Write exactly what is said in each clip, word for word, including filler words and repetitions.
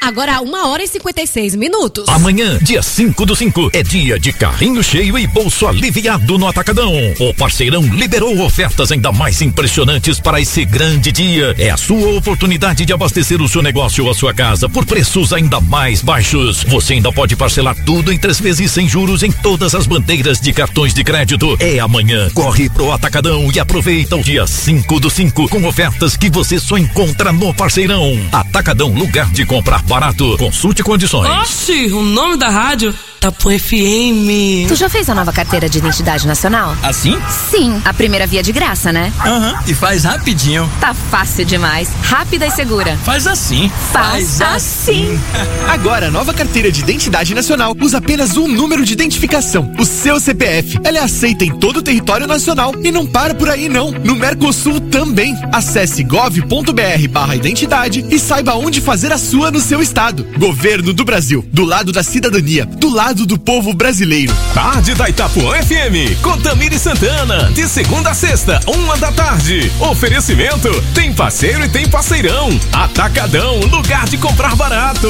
Agora uma hora e cinquenta e seis minutos. Amanhã, dia cinco do cinco, é dia de carrinho cheio e bolso aliviado no Atacadão. O parceirão liberou ofertas ainda mais impressionantes para esse grande dia. É a sua oportunidade de abastecer o seu negócio ou a sua casa por preços ainda mais baixos. Você ainda pode parcelar tudo em três vezes sem juros em todas as bandeiras de cartões de crédito. É amanhã. Corre pro Atacadão e aproveita o dia cinco do cinco com ofertas que você só encontra no parceirão. Atacadão, lugar de comprar barato. Consulte condições. Oxi, o nome da rádio Itapuã F M. Tu já fez a nova carteira de identidade nacional? Assim? Sim, a primeira via de graça, né? Aham, uhum. E faz rapidinho. Tá fácil demais, rápida e segura. Faz assim. Faz, faz assim. Agora, a nova carteira de identidade nacional usa apenas um número de identificação, o seu C P F. Ela é aceita em todo o território nacional e não para por aí não. No Mercosul também. Acesse gov.br barra identidade e saiba onde fazer a sua no seu estado. Governo do Brasil, do lado da cidadania, do lado do povo brasileiro. Tarde da Itapuã F M, com Tamiri Santana, de segunda a sexta, uma da tarde. Oferecimento, tem parceiro e tem parceirão. Atacadão, lugar de comprar barato.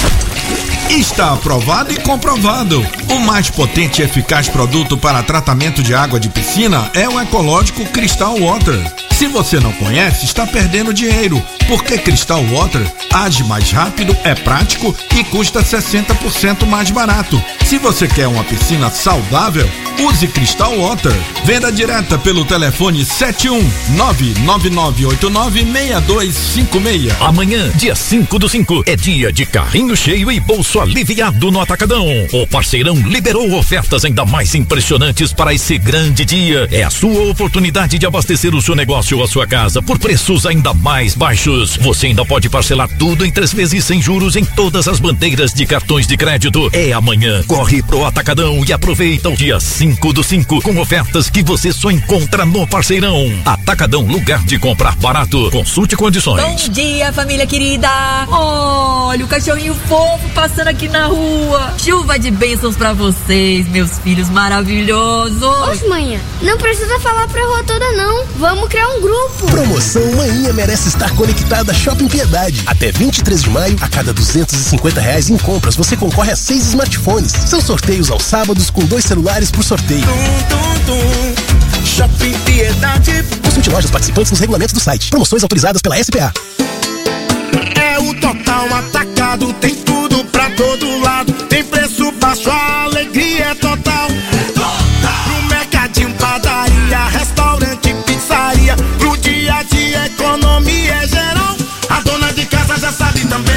Está aprovado e comprovado. O mais potente e eficaz produto para tratamento de água de piscina é o ecológico Crystal Water. Se você não conhece, está perdendo dinheiro, porque Crystal Water age mais rápido, é prático e custa sessenta por cento mais barato. Se você quer uma piscina saudável, use Crystal Water. Venda direta pelo telefone sete um nove nove nove oito nove seis dois cinco seis. Amanhã, dia cinco do cinco, é dia de carrinho cheio e bolso aliviado no Atacadão. O parceirão liberou ofertas ainda mais impressionantes para esse grande dia. É a sua oportunidade de abastecer o seu negócio ou a sua casa por preços ainda mais baixos. Você ainda pode parcelar tudo em três vezes sem juros em todas as bandeiras de cartões de crédito. É amanhã. Corre pro Atacadão e aproveita o dia cinco do cinco com ofertas que você só encontra no parceirão. Atacadão, lugar de comprar barato. Consulte condições. Bom dia, família querida. Olha o cachorrinho fofo passando aqui na rua. Chuva de bênçãos pra vocês, meus filhos maravilhosos. Ô, manhã, não precisa falar pra rua toda não. Vamos criar um grupo. Promoção Manhã merece estar conectada a Shopping Piedade. Até vinte e três de maio, a cada duzentos e cinquenta reais em compras, você concorre a seis smartphones. São sorteios aos sábados com dois celulares por sorteio. Tum, tum, tum. Shopping Piedade. Consulte lojas participantes nos regulamentos do site. Promoções autorizadas pela S P A. É o Total Atacado, tem tudo pra todo lado. Tem preço baixo, a alegria é total. Total. Pro mercadinho, padaria, restaurante, pizzaria. Pro dia a dia, economia é geral. A dona de casa já sabe também.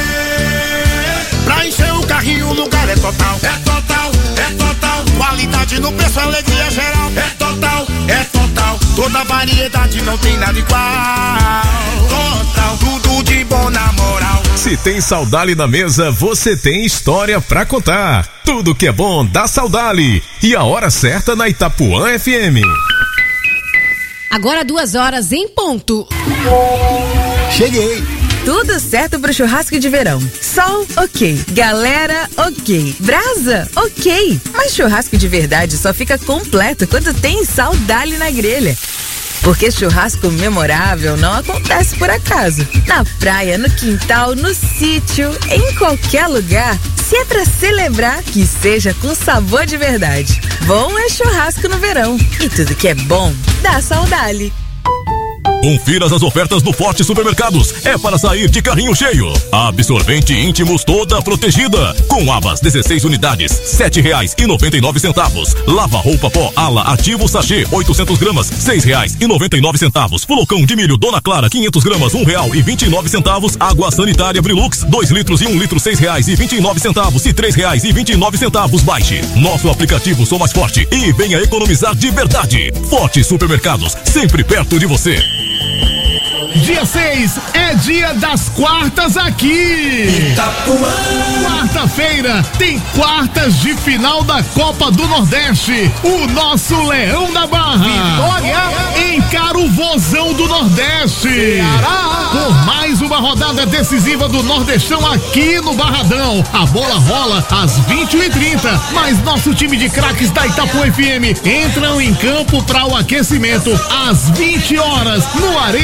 Pra encher o carrinho, o lugar é total. É total, é total. Qualidade no preço, alegria é geral. É total, é total. Toda variedade, não tem nada igual. Total, tudo de bom na moral. Se tem Saudali na mesa, você tem história pra contar. Tudo que é bom dá Saudali. E a hora certa na Itapuã F M. Agora duas horas em ponto. Cheguei. Tudo certo pro churrasco de verão. Sol, ok. Galera, ok. Brasa, ok. Mas churrasco de verdade só fica completo quando tem Saudali na grelha. Porque churrasco memorável não acontece por acaso. Na praia, no quintal, no sítio, em qualquer lugar. Se é pra celebrar, que seja com sabor de verdade. Bom é churrasco no verão. E tudo que é bom, dá Saudali. Confira as ofertas do Forte Supermercados. É para sair de carrinho cheio. Absorvente íntimos toda protegida. Com abas dezesseis unidades, sete reais e noventa e nove centavos. Lava roupa pó ala ativo sachê oitocentos gramas, seis reais e noventa e nove centavos. Flocão de milho Dona Clara quinhentos gramas, um real e vinte e nove centavos. Água sanitária Brilux dois litros e um litro, seis reais e vinte e nove centavos e três reais e vinte e nove centavos. Baixe nosso aplicativo Sou Mais Forte e venha economizar de verdade. Forte Supermercados, sempre perto de você. Dia seis é dia das quartas aqui. Itapuã. Quarta-feira tem quartas de final da Copa do Nordeste. O nosso Leão da Barra Vitória encara o Vozão do Nordeste. Ceará. Por mais uma rodada decisiva do Nordestão aqui no Barradão. A bola rola às vinte e uma e trinta, mas nosso time de craques da Itapuã F M entram em campo para o aquecimento às vinte horas no Arena Futebol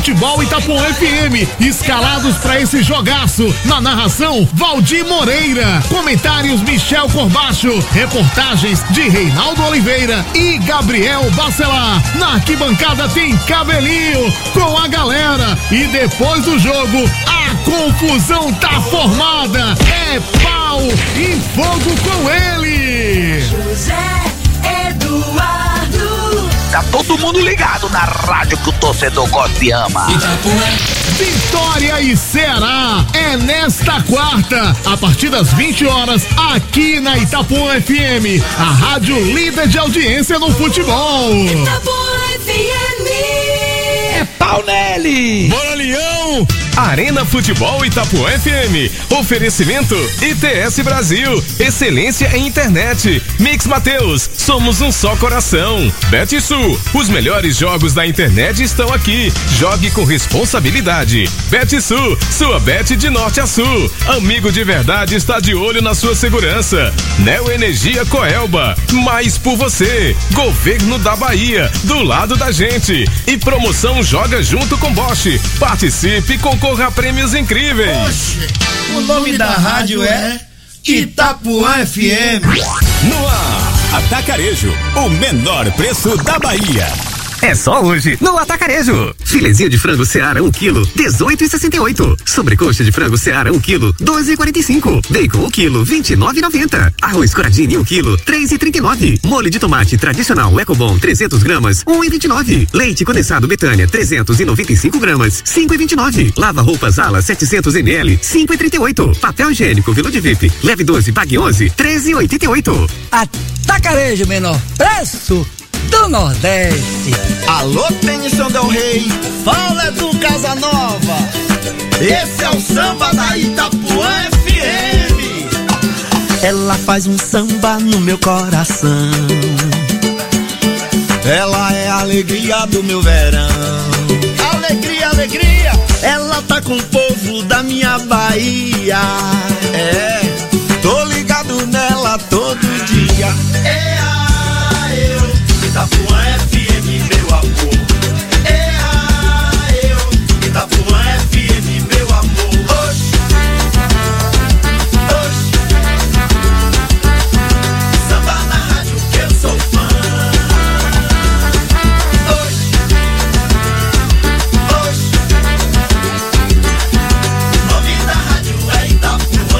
Futebol Itapuã F M. Escalados para esse jogaço. Na narração, Valdir Moreira. Comentários, Michel Corbacho. Reportagens de Reinaldo Oliveira e Gabriel Bacelar. Na arquibancada tem Cabelinho com a galera. E depois do jogo, a confusão tá formada. É pau e fogo com ele. José Eduardo. Tá todo mundo ligado na rádio que o torcedor gosta e ama. Vitória e Ceará é nesta quarta, a partir das vinte horas, aqui na Itapuã F M, a rádio líder de audiência no futebol. Itapuã F M. É pau nele! Bora, Leão! Arena Futebol Itapuã F M. Oferecimento I T S Brasil. Excelência em internet. Mix Mateus. Somos um só coração. BetSul. Os melhores jogos da internet estão aqui. Jogue com responsabilidade. BetSul. Sua bet de norte a sul. Amigo de verdade está de olho na sua segurança. Neo Energia Coelba. Mais por você. Governo da Bahia. Do lado da gente. E promoção Joga Junto com Bosch. Participe e concorra a prêmios incríveis. Oxe, o nome da rádio é Itapuã F M. No ar, Atacarejo, o menor preço da Bahia. É só hoje no Atacarejo. Filezinho de frango Seara um quilo, dezoito e sessenta e oito. Sobrecoxa de frango Seara um quilo, doze e quarenta e cinco. Bacon um quilo, vinte e nove e noventa. Arroz Coradini um quilo, três e trinta e nove. Molho de tomate tradicional Ecobom trezentos gramas, um e vinte e nove. Leite condensado Betânia trezentos e noventa e cinco gramas, cinco e vinte e nove. Lava roupas Ala setecentos mililitros, cinco e trinta e oito. Papel higiênico Vila de V I P, leve doze, pague onze, treze e oitenta e oito. Atacarejo, menor preço do Nordeste. Alô, Tênison Del Rey, fala do Casa Nova. Esse é o samba da Itapuã F M. Ela faz um samba no meu coração. Ela é a alegria do meu verão. Alegria, alegria. Ela tá com o povo da minha Bahia. É, tô ligado nela todo dia. É a eu. Itapuã F M, meu amor. É a eu. Itapuã F M, meu amor. Oxi, oxi. Samba na rádio que eu sou fã. Oxi, oxi. O nome da rádio é Itapuã.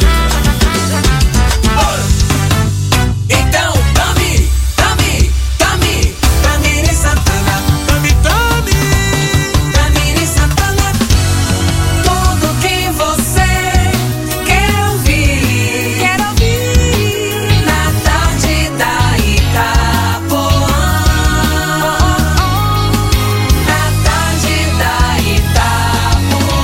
Oxi. Então, tome, tome. Tami, Tamiri Santana, Tami, Tami, Tamiri Santana, tudo que você quer ouvir, quer ouvir, na tarde da Itapuã, na tarde da Itapuã.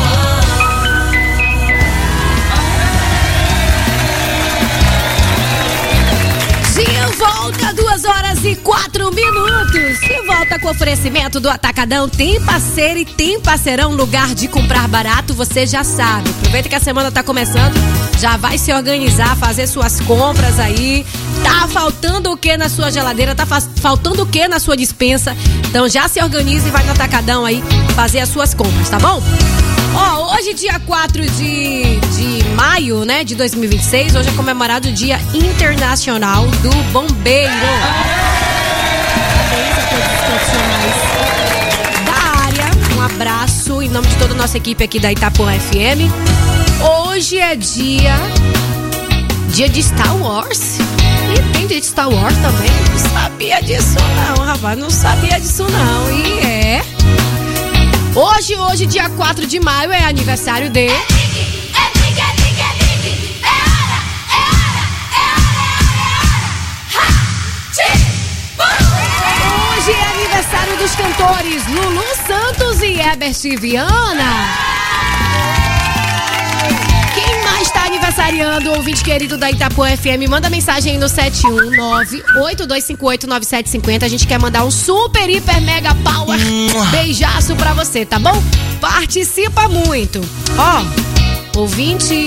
De volta, duas horas e quatro minutos. De volta com o oferecimento do Atacadão. Tem parceiro e tem parceirão, lugar de comprar barato, você já sabe. Aproveita que a semana tá começando, já vai se organizar, fazer suas compras aí. Tá faltando o que na sua geladeira? Tá fa- faltando o que na sua dispensa? Então já se organiza e vai no Atacadão aí fazer as suas compras, tá bom? Ó, hoje dia quatro de, de maio, né, de dois mil e vinte e seis, hoje é comemorado o Dia Internacional do Bombeiro. Parabéns a todos os profissionais da área. Um abraço em nome de toda a nossa equipe aqui da Itapuã F M. Hoje é dia dia de Star Wars. E tem dia de Star Wars também. Não sabia disso não, rapaz. Não sabia disso não. E é... Hoje, hoje, dia quatro de maio, é aniversário de... Hoje é aniversário dos cantores Lulu Santos e Herbert Viana. Quem mais está aniversariando, ouvinte querido da Itapuã F M, manda mensagem aí no sete um nove, oito dois cinco oito, nove sete cinco zero. A gente quer mandar um super, hiper, mega power beijaço pra você, tá bom? Participa muito. Ó, ouvinte...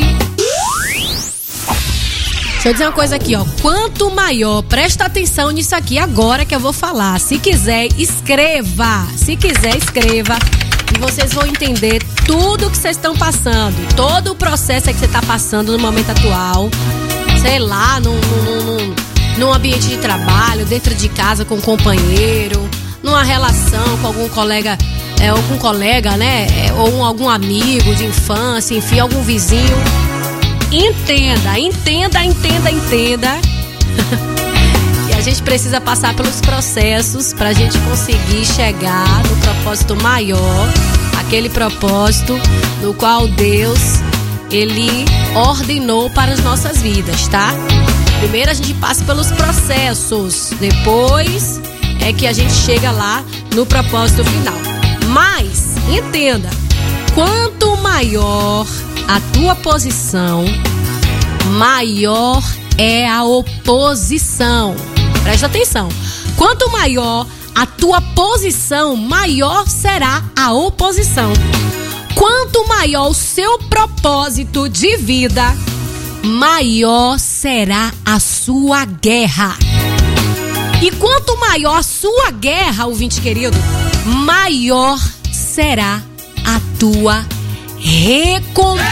Deixa eu dizer uma coisa aqui, ó. Quanto maior, presta atenção nisso aqui agora que eu vou falar. Se quiser, escreva. Se quiser, escreva e vocês vão entender tudo que vocês estão passando, todo o processo que você está passando no momento atual, sei lá, num, num, num, num ambiente de trabalho, dentro de casa com um companheiro, numa relação com algum colega, é, algum colega, né, é, ou um, algum amigo de infância, enfim, algum vizinho. Entenda, entenda, entenda, entenda. E a gente precisa passar pelos processos pra gente conseguir chegar no propósito maior, aquele propósito no qual Deus, Ele ordenou para as nossas vidas, tá? Primeiro a gente passa pelos processos, depois é que a gente chega lá no propósito final. Mas, entenda, quanto maior a tua posição, maior é a oposição. Presta atenção. Quanto maior a tua posição, maior será a oposição. Quanto maior o seu propósito de vida, maior será a sua guerra. E quanto maior a sua guerra, ouvinte querido, maior será a tua recompensa.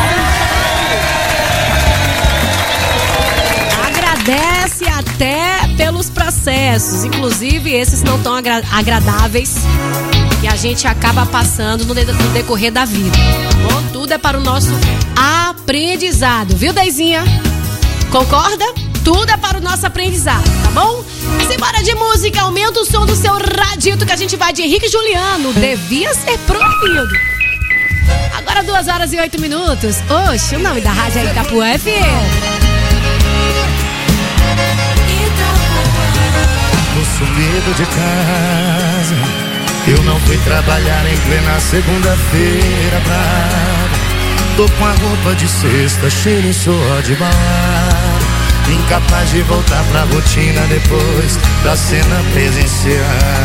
Agradece até pelos processos, inclusive esses não tão agra- agradáveis, que a gente acaba passando no, de- no decorrer da vida. Tá bom? Tudo é para o nosso aprendizado, viu, Deizinha? Concorda? Tudo é para o nosso aprendizado, tá bom? Simbora de música, aumenta o som do seu radito que a gente vai de Henrique e Juliano. Devia ser proibido. Agora duas horas e oito minutos. Oxe, o nome da rádio é Itapuã F M. Tô sumido de casa, eu não fui trabalhar em plena segunda-feira brava. Tô com a roupa de sexta, cheiro e suor de balada, incapaz de voltar pra rotina depois da cena presencial.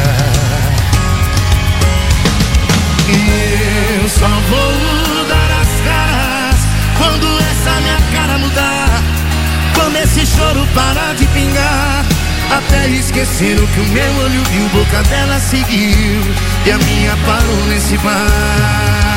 E eu só vou dar as caras quando essa minha cara mudar, quando esse choro parar de pingar, até esqueceram que o meu olho viu, boca dela seguiu e a minha parou nesse bar.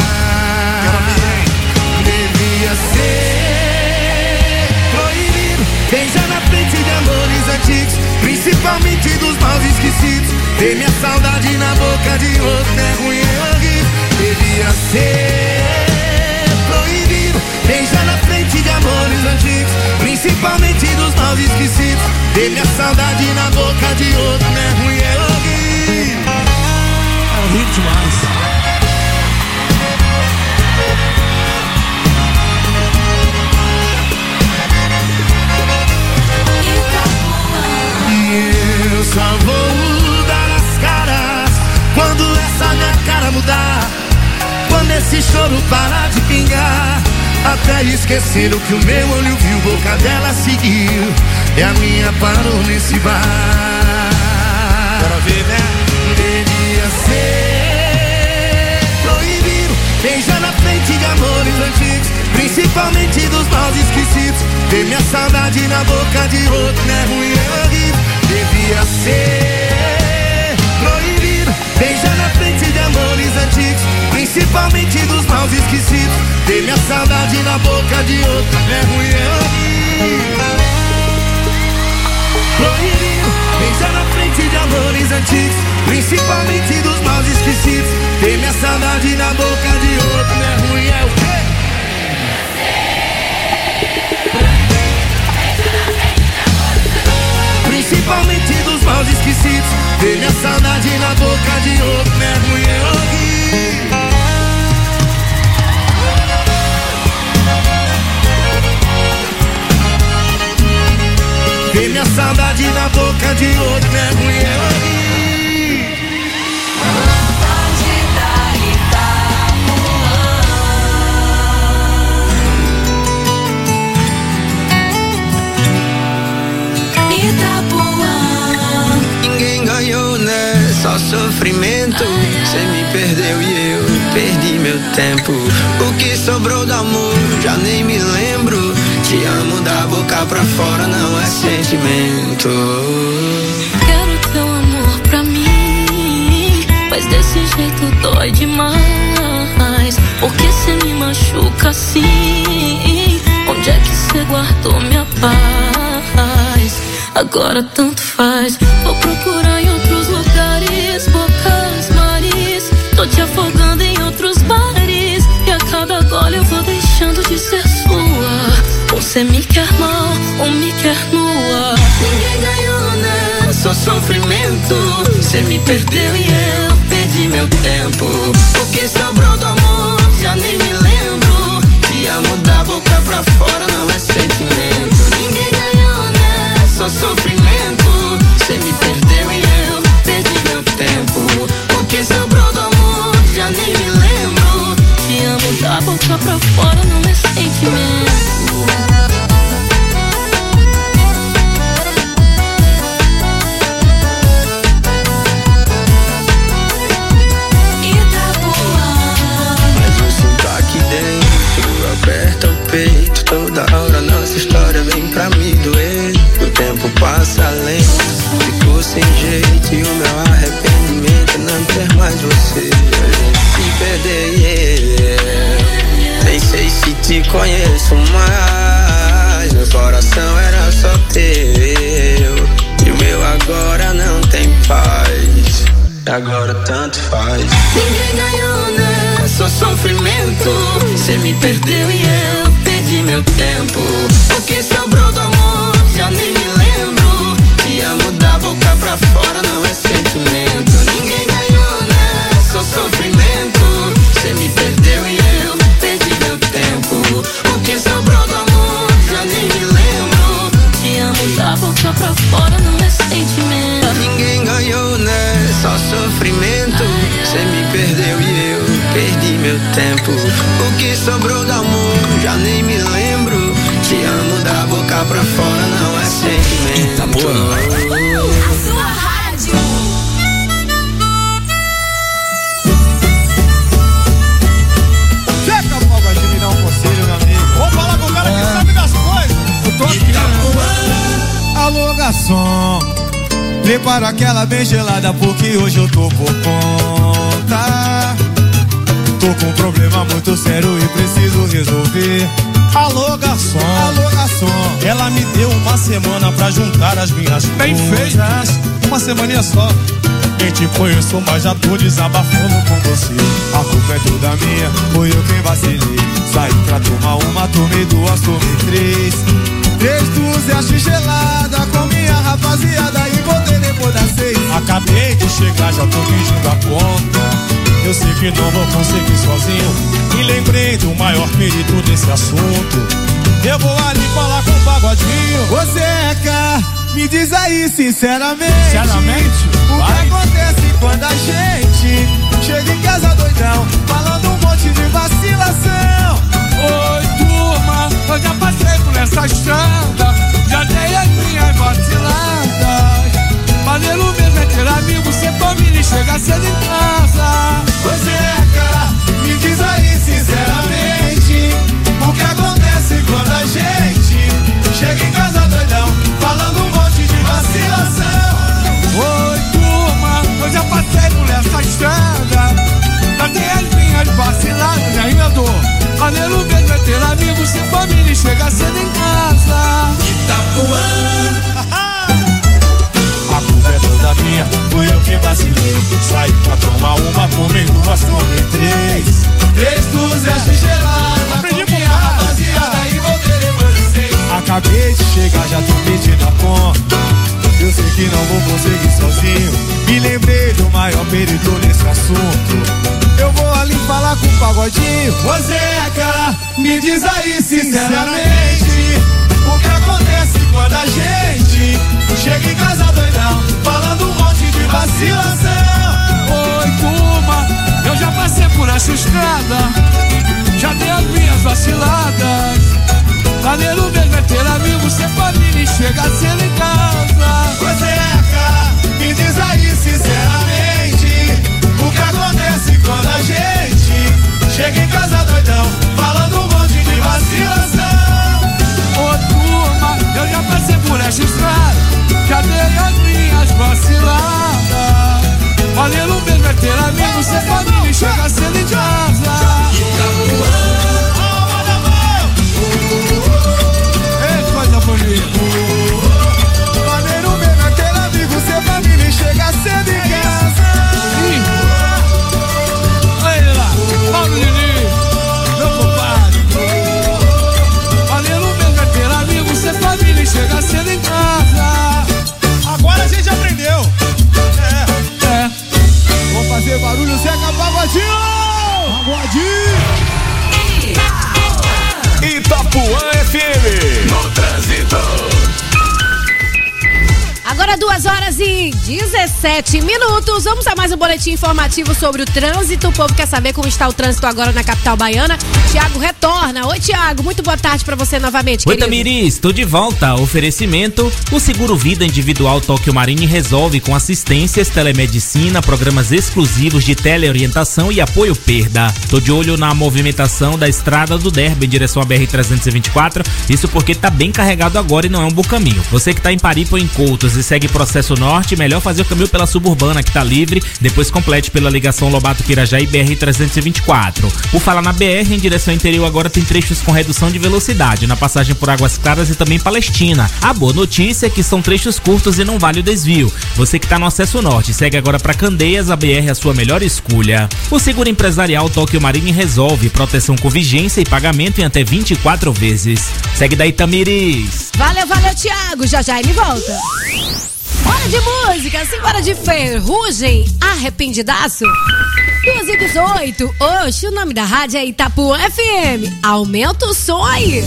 Devia ser proibido beijar na frente de amores antigos, principalmente dos maus esquecidos. Ter minha saudade na boca de outro não é ruim, é horrível. Devia ser proibido beijar na frente de amores antigos, principalmente dos maus esquecidos. Ter minha saudade na boca de outro não é ruim, é horrível. É horrível demais. Eu só vou dar as caras quando essa minha cara mudar, quando esse choro parar de pingar, até esqueceram que o meu olho viu, boca dela seguiu e a minha parou nesse bar. Quero ver, né? Devia ser proibido beijar na frente de amores antigos, principalmente dos maus esquecidos. Ter minha saudade na boca de outro não é ruim, é horrível. Devia ser proibido beijar na frente de amores antigos, principalmente dos maus esquecidos. Ter minha saudade na boca de outro não é ruim, é horrível. Proibido beijar na frente de amores antigos, principalmente dos maus esquecidos. Ter minha saudade na boca de outro não é ruim, é o quê? Principalmente dos maus esquecidos. Ter minha saudade na boca de outro não é ruim, é horrível. Ter minha saudade na boca de outro não é ruim, é horrível. Ninguém ganhou, né? Só sofrimento. Cê me perdeu e eu perdi meu tempo. O que sobrou do amor, já nem me lembro. Te amo da boca pra fora, não é sentimento. Quero teu amor pra mim, mas desse desse jeito dói demais. Por que cê me machuca assim? Onde é que cê guardou minha paz? Agora tanto faz. Vou procurar em outros lugares, bocas, mares. Tô te afogando em outros bares. E a cada gole eu vou deixando de ser sua. Você me quer mal ou me quer nua. Ninguém ganhou, né? Só sofrimento. Cê me perdeu e eu perdi meu tempo. O que sobrou do amor já nem me lembro. Te amo da boca pra fora, não é sentimento. Ninguém ganhou, né? Só sofrimento. Cê me perdeu e eu perdi meu tempo. O que sobrou do amor já nem me lembro. Te amo da boca pra fora, não é sentimento. Aperta o peito, toda hora nossa história vem pra me doer. O tempo passa lento, ficou sem jeito. E o meu arrependimento é não ter mais você. A gente se perder, yeah. Nem sei se te conheço mais. Meu coração era só teu. E o meu agora não tem paz. Agora tanto faz. Ninguém ganhou, né? Só sofrimento. Cê me perdeu e eu perdi meu tempo. O que sobrou do amor já nem me lembro. Te amo da boca pra fora, não é sentimento. Ninguém ganhou, né? Só sofrimento. Cê me perdeu e eu perdi meu tempo. O que sobrou do amor já nem me lembro. Te amo da boca pra fora, não é sentimento. Ninguém ganhou, né? Só sofrimento. Cê me perdeu e eu perdi meu tempo. O que sobrou do amor já nem me lembro. Te amo da boca pra fora, não é sentimento. Itapuã. A sua rádio. Chega, Fogo, de me dar um conselho, meu amigo. Vou falar com o cara que É. sabe das coisas. Eu tô aqui. Alô, garçom, prepara aquela bem gelada, porque hoje eu tô por conta. Tô com um problema muito sério e preciso resolver. Alô, garçom, alô, garçom, ela me deu uma semana pra juntar as minhas bem feitas. Uma semaninha só. Nem te conheço, mas já tô desabafando com você. A culpa é toda minha, foi eu quem vacilei. Saí pra tomar uma, tomei duas, tomei três. Três dúzias gelada com minha rapaziada e voltei depois das seis. Acabei de chegar, já tô pedindo a conta. Eu sei que não vou conseguir sozinho. E lembrei do maior perito desse assunto. Eu vou ali falar com o Pagodinho. Você é cá, me diz aí sinceramente. Sinceramente? O vai. Que acontece quando a gente chega em casa doidão, falando um monte de vacilação. Oi, turma, eu já passei por essa estrada. Já dei as minhas vaciladas. Maneiro mesmo é ter amigo, ser família e chegar cedo em casa. Você é cá, me diz aí sinceramente. O que acontece quando a gente chega em casa doidão, falando um monte de vacilação. Oi, turma, eu já passei por essa estrada. Já dei as minhas vaciladas, né, Rimador? Maneiro mesmo é ter amigo, ser família e chegar cedo em casa. Itapuã. A culpa é toda minha, fui eu que vacilei. Saí pra tomar uma, tomei duas, tomei três. Três dúzias de gelada com minha rapaziada e voltei depois de seis. Acabei de chegar, já tô pedindo a conta. Eu sei que não vou conseguir sozinho. Me lembrei do maior perito nesse assunto. Eu vou ali falar com o Pagodinho. Você é cara, me diz aí sinceramente. O que acontece quando a gente chega em casa doidão, falando um monte de vacilação. Oi, turma, eu já passei por essa estrada. Já dei as minhas vaciladas. Maneiro mesmo é ter amigo, ser família e chegar cedo em casa. Você é cara, me diz aí sinceramente. O que acontece quando a gente chega em casa doidão, falando um monte de vacilação. Ô turma, eu já passei por essa estrada. Já dei as minhas vaciladas. Maneiro mesmo é ter amigo, ser Agora duas horas e dezessete minutos. Vamos a mais um boletim informativo sobre o trânsito. O povo quer saber como está o trânsito agora na capital baiana. Tiago retorna. Oi, Tiago. Muito boa tarde pra você novamente, Oi, querido. Tamiris. Tô de volta. Oferecimento: o Seguro Vida Individual Tóquio Marine resolve com assistências, telemedicina, programas exclusivos de teleorientação e apoio perda. Tô de olho na movimentação da estrada do Derby em direção à B R trezentos e vinte e quatro. Isso porque tá bem carregado agora e não é um bom caminho. Você que tá em Paripa ou em Coutos e segue processo norte, melhor fazer o caminho pela suburbana que tá livre, depois complete pela ligação Lobato-Pirajá e B R trezentos e vinte e quatro. Por falar na B R, em direção ao interior agora tem trechos com redução de velocidade, na passagem por Águas Claras e também Palestina. A boa notícia é que são trechos curtos e não vale o desvio. Você que tá no acesso norte, segue agora pra Candeias, a B R é a sua melhor escolha. O Seguro Empresarial Tóquio Marine resolve proteção com vigência e pagamento em até vinte e quatro vezes. Segue daí, Tamiris. Valeu, valeu, Tiago. Já já ele volta. Hora de música, simbora de Ferrugem, Arrependidaço. duas e dezoito, oxe, o nome da rádio é Itapuã F M. Aumenta o som aí.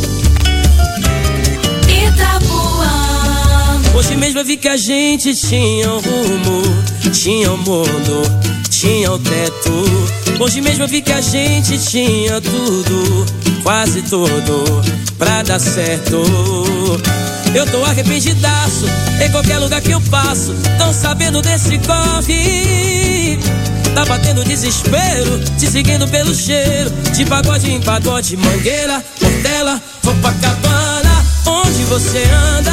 Itapuã. Hoje mesmo eu vi que a gente tinha um rumo, tinha um mundo, tinha um teto. Hoje mesmo eu vi que a gente tinha tudo, quase tudo, pra dar certo. Eu tô arrependidaço, em qualquer lugar que eu passo, tão sabendo desse corre. Tá batendo desespero, te seguindo pelo cheiro, de pagode em pagode, Mangueira, Portela, Copacabana. Onde você anda?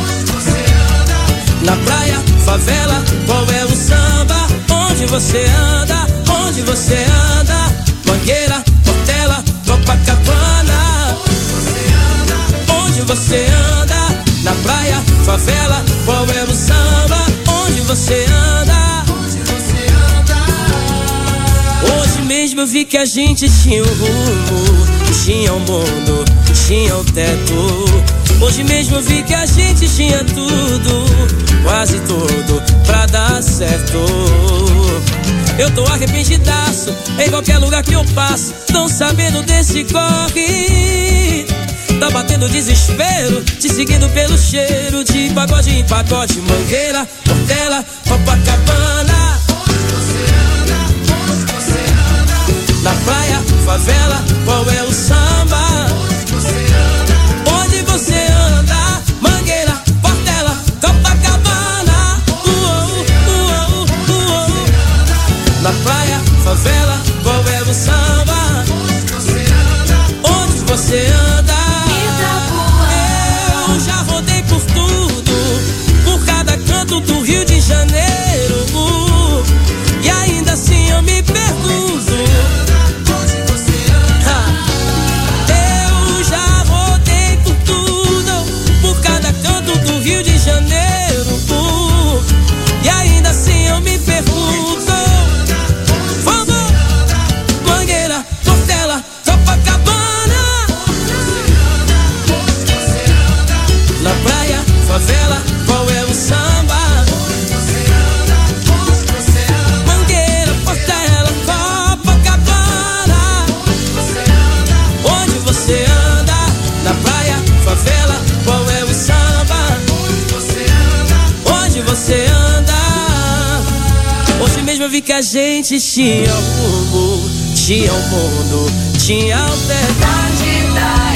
Na praia, favela, qual é o samba? Onde você anda? Onde você anda? Mangueira, Portela, Copacabana. Onde você anda? Na praia, favela, qual é o samba? Onde você anda? Onde você anda? Hoje mesmo eu vi que a gente tinha um rumo, tinha um mundo, tinha um teto. Hoje mesmo eu vi que a gente tinha tudo, quase tudo, pra dar certo. Eu tô arrependidaço, em qualquer lugar que eu passo, tão sabendo desse corre. Tá batendo desespero, te seguindo pelo cheiro, de pagode em pagode, Mangueira, Portela, Copacabana. Onde você anda? Onde você anda? Na praia, favela, qual é o samba? Onde você anda? Onde você anda? Mangueira, Portela, Copacabana. Uou, uou, uou. Na praia, favela, qual é o samba? Onde você anda? Onde você anda? Eu já rodei por tudo, por cada canto do Rio de Janeiro, e ainda assim eu me pergunto. Eu já rodei por tudo, por cada canto do Rio de Janeiro, e ainda assim eu me pergunto. Vamos! Mangueira, Portela, Copacabana. Na praia, favela, qual é o samba? Mangueira, Portela, Copacabana. Onde você anda? Na praia, favela, qual é o samba? Onde você anda? Hoje mesmo eu vi que a gente tinha rumo, tinha o mundo, tinha a verdade da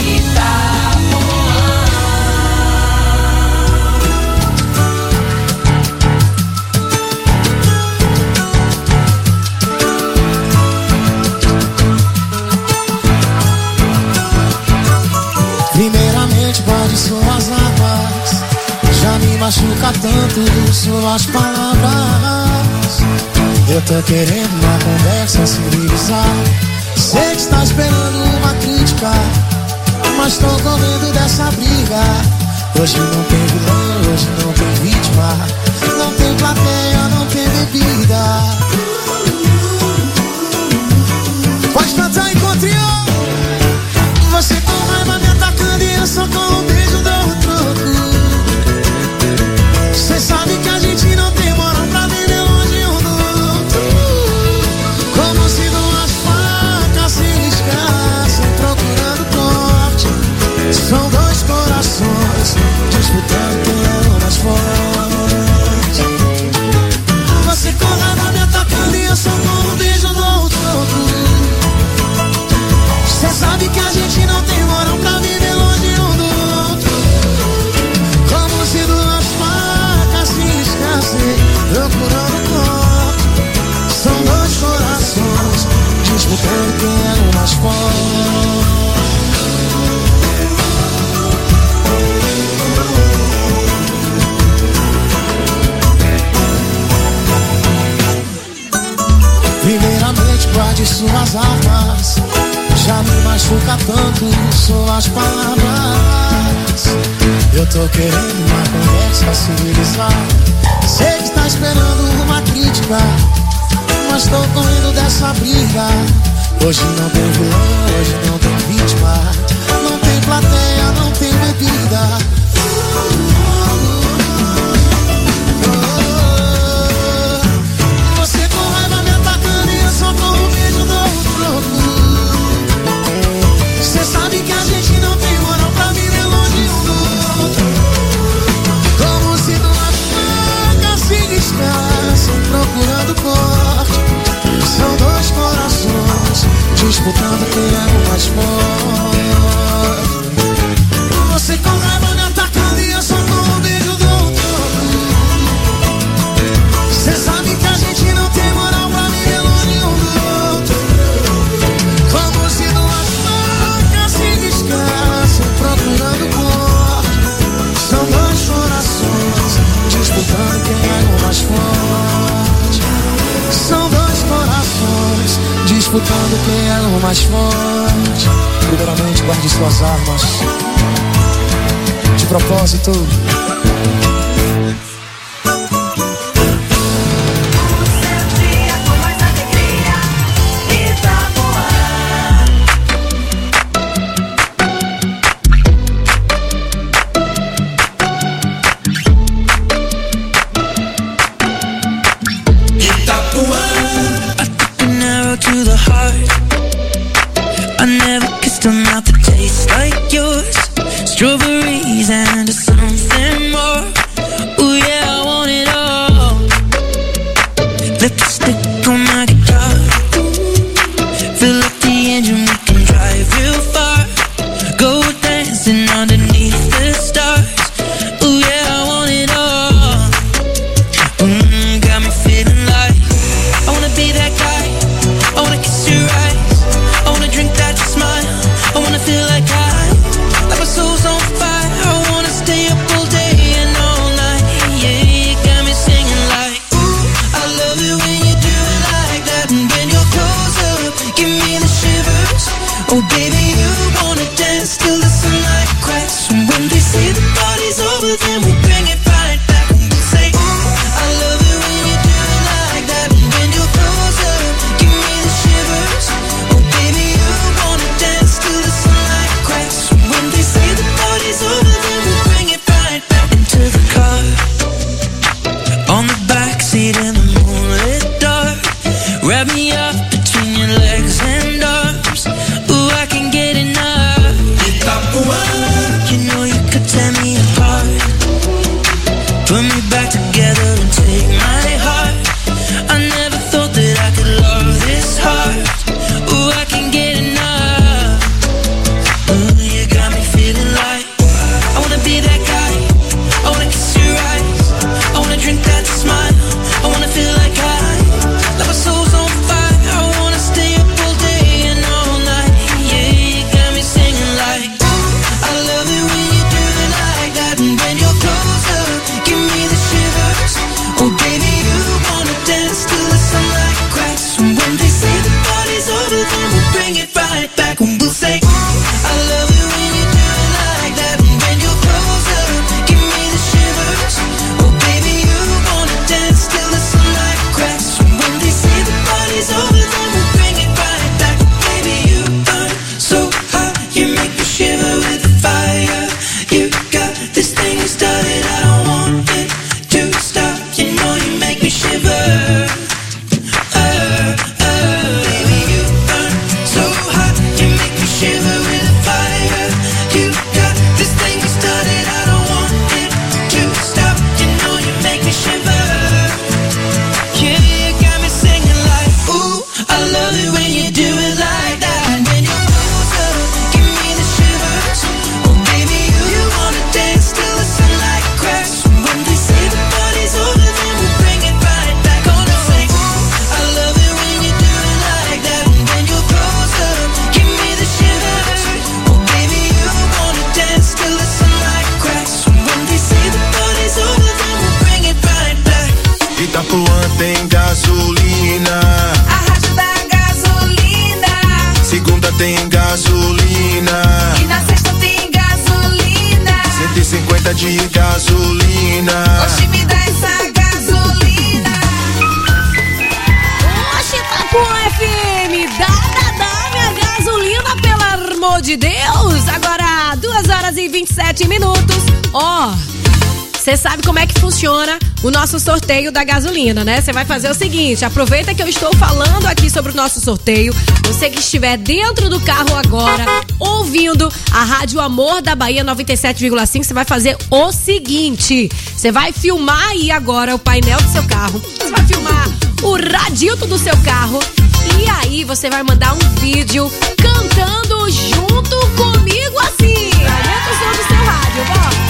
Primeiramente pode suas águas, já me machuca tanto suas palavras. Eu tô querendo uma conversa civilizada, sei que está esperando uma crítica, mas tô com medo dessa briga. Hoje não tem vilão, hoje não tem vítima, não tem plateia, não tem bebida. Pode cantar encontrinho. Você com raiva me atacando e eu só com um beijo dou o troco. Cê sabe que a gente não tem moral pra viver longe um do outro. Como se duas facas se riscassem procurando corte. São dois corações disputando quem é o mais forte. guarde suas armas. Já me machuca tanto suas palavras. Eu tô querendo uma conversa civilizada. Sei que tá esperando uma crítica, mas tô correndo dessa briga. Hoje não tem vilão, hoje não tem vítima. Não tem plateia, não tem bebida. Você com raiva me atacando e eu só com um beijo dou um troco. Você sabe que a gente não tem moral pra viver longe um do outro. Como se numa faca se descansa, procurando corte. São dois corações disputando quem é o mais forte. Você com raiva me atacando e eu só com um beijo dou um troco. Você sabe que a gente não tem moral pra viver longe um do outro. Como se numa faca se descansa, procurando corte. São dois corações disputando quem é o mais forte. São dois corações disputando quem é o mais forte. Primeiramente, guarde suas armas. De propósito. To the heart, I never kissed a mouth that tastes like yours. Strawberries and something more. Ooh yeah, I want it all. Lipstick on my guitar. Fill up the engine, we can drive real far. Go dancing underneath the stars. Ooh yeah, I want it all. Mm, got me feeling like I wanna be that guy. I wanna kiss your eyes, I wanna drink that smile, I wanna feel like I, like my soul's on fire, I wanna stay up all day and all night, yeah, you got me singing like, ooh, I love it when you do it like that, and when you're close up, give me the shivers, oh baby, you wanna dance till the sunlight cracks, and when they say the party's over, then we bring it right back, and we say, ooh, I love it when you do it like that, and when you're close up, give me the shivers, oh baby, you wanna dance till the sunlight cracks, and when they say the party's over, then we bring it right back into the car, on the backseat in the moonlit dark, wrap me up between your legs and arms, ooh, I can get enough, you know you could tear me apart, put me back together and take my heart, I never thought that I could love this hard, ooh, I can get enough, ooh, you got me feeling like, I wanna be that guy, I wanna kiss your eyes, I wanna drink that smile, I wanna feel like I, like my soul's on fire, I wanna stay up all day and all night, yeah, you got me singing like, ooh, I love it when you do it like that, and when you're close up, give me the shivers, oh baby, you wanna dance till the sunlight cracks, and when they say the party's over, then we'll bring it right back, and we'll say, ooh, I love it garrafinha de gasolina. Oxe, me dá essa gasolina. Oxe, Itapuã F M, dá, dá, dá minha gasolina, pelo amor de Deus. Agora, duas horas e vinte e sete minutos. Ó, oh, você sabe como é que funciona o nosso sorteio da gasolina, né? Você vai fazer o seguinte, aproveita que eu estou falando aqui sobre o nosso sorteio. Você que estiver dentro do carro agora, ouvindo a Rádio Amor da Bahia noventa e sete vírgula cinco, você vai fazer o seguinte, você vai filmar aí agora o painel do seu carro, você vai filmar o radito do seu carro e aí você vai mandar um vídeo cantando junto comigo assim. Aumenta o som do seu rádio, bora.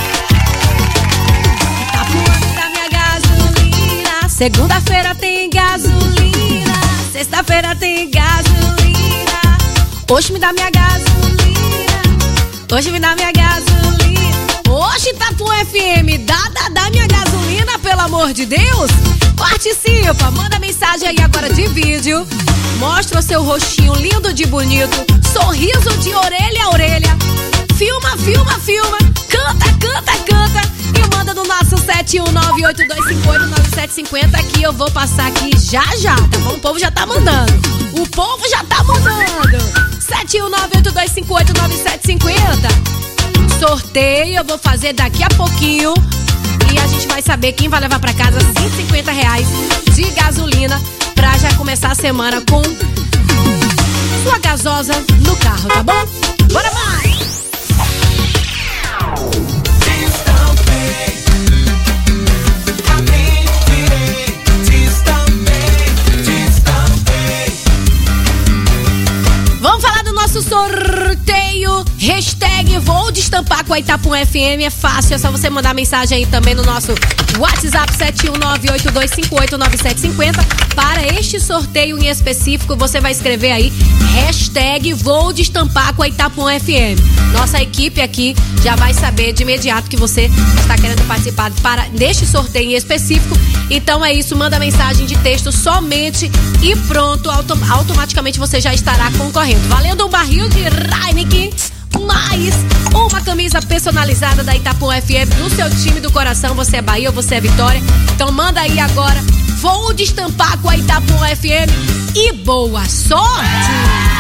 Segunda-feira tem gasolina, sexta-feira tem gasolina. Hoje me dá minha gasolina, hoje me dá minha gasolina. Hoje Itapuã F M, dá, dá, dá minha gasolina, pelo amor de Deus. Participa, manda mensagem aí agora de vídeo. Mostra o seu rostinho lindo de bonito, sorriso de orelha a orelha. Filma, filma, filma, canta, canta, canta. E manda no nosso sete um nove oito dois cinco oito nove sete cinco zero que eu vou passar aqui já já, tá bom? O povo já tá mandando. O povo já tá mandando. sete um nove oito dois cinco oito nove sete cinco zero. Sorteio eu vou fazer daqui a pouquinho. E a gente vai saber quem vai levar pra casa cento e cinquenta reais de gasolina pra já começar a semana com sua gasosa no carro, tá bom? Bora mais! Vamos falar do nosso sorteio. Hashtag vou destampar com a Itapuã F M. É fácil, é só você mandar mensagem aí também no nosso WhatsApp sete um nove oito dois cinco oito nove sete cinco zero. Para este sorteio em específico, você vai escrever aí hashtag vou destampar com a Itapuã F M. Nossa equipe aqui já vai saber de imediato que você está querendo participar para deste sorteio em específico. Então é isso, manda mensagem de texto somente e pronto, autom- automaticamente você já estará concorrendo. Valendo um barril de Heineken, mais uma camisa personalizada da Itapuã F M do seu time do coração. Você é Bahia ou você é Vitória? Então manda aí agora, vou destampar com a Itapuã F M e boa sorte!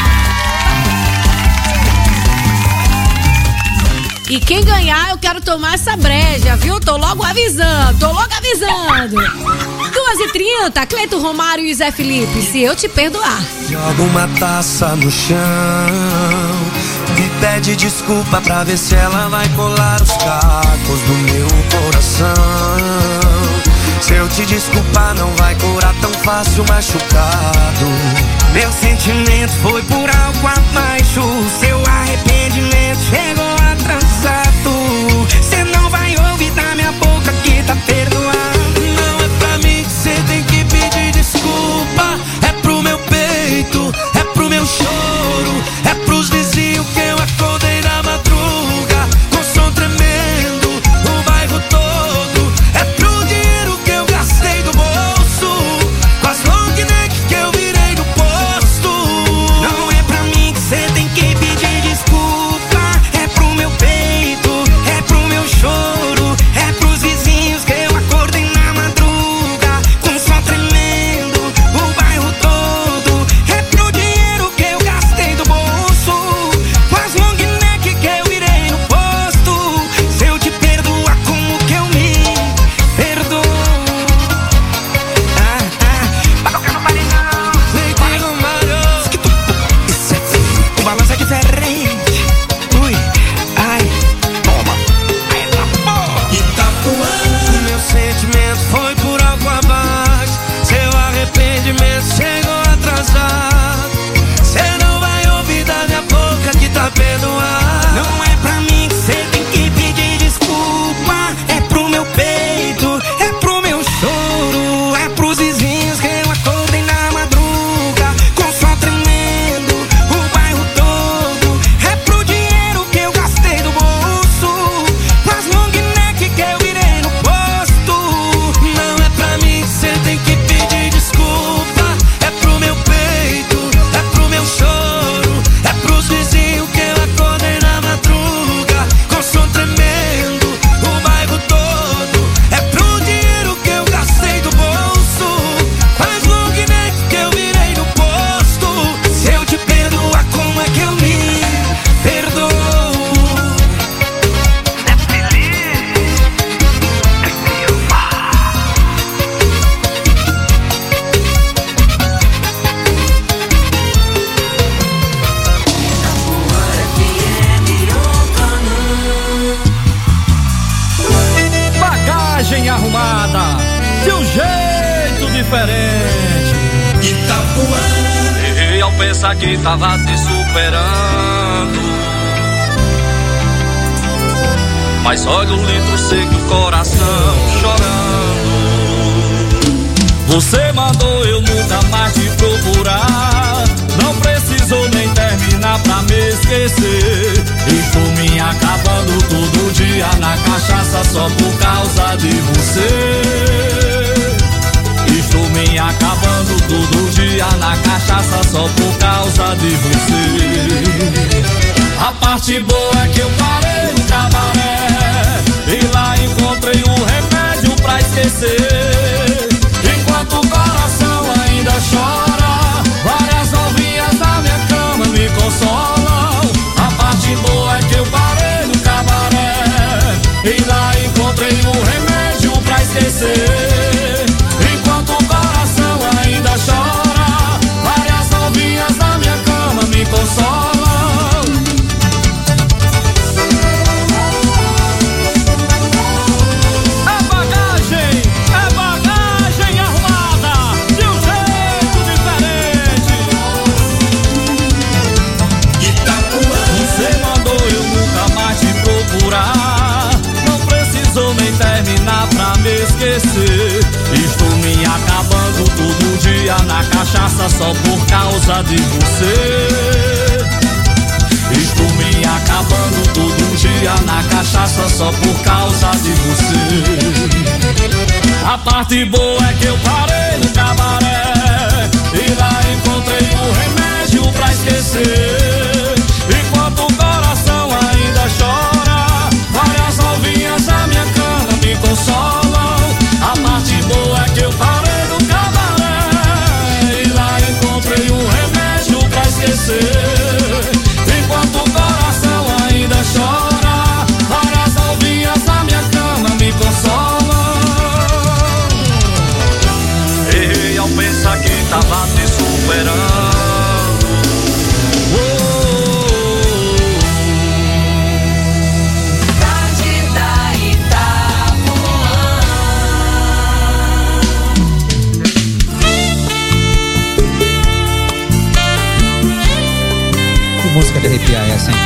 E quem ganhar, eu quero tomar essa breja, viu? Tô logo avisando, tô logo avisando. duas e trinta, Cleito Romário e Zé Felipe, se eu te perdoar. Joga uma taça no chão e pede desculpa pra ver se ela vai colar os cacos do meu coração. Se eu te desculpar, não vai curar tão fácil machucado. Meu sentimento foi por algo abaixo. Seu arrependimento chegou atrasado. Cê não vai ouvir da minha boca que tá perdoado. Não é pra mim que cê tem que pedir desculpa. É pro meu peito, é pro meu choro, é pros vizinhos que eu acordei na madruga com som tremendo, o bairro todo. É pro dinheiro que eu gastei do bolso, com as long neck que eu virei no posto. Não é pra mim que cê tem que pedir desculpa. diferente. Itapuã. Errei ao pensar que tava te superando. Mas olha o litro seco, o coração chorando. Você mandou eu nunca mais te procurar. Não precisou nem terminar pra me esquecer. Estou me acabando todo dia na cachaça só por causa de você. Estou me acabando todo dia na cachaça só por causa de você. A parte boa é que eu parei no cabaré e lá encontrei um remédio pra esquecer. Enquanto o coração ainda chora, várias novinhas na minha cama me consolam. A parte boa é que eu parei no cabaré e lá encontrei um remédio pra esquecer. Enquanto o coração ainda chora, várias novinhas na minha cama me consolam. Não precisou nem terminar pra me esquecer. Estou me acabando todo dia na cachaça só por causa de você. Estou me acabando todo dia na cachaça só por causa de você. A parte boa é que eu parei no cabaré e lá encontrei um remédio pra esquecer. Enquanto o coração ainda chora, várias novinhas na minha cama me consolam. A parte boa é que eu parei no cabaré e lá encontrei um remédio pra esquecer. Enquanto o coração ainda chora, várias novinhas na minha cama me consolam. Errei ao pensar que tava te superando. Música de arrepiar essa, hein?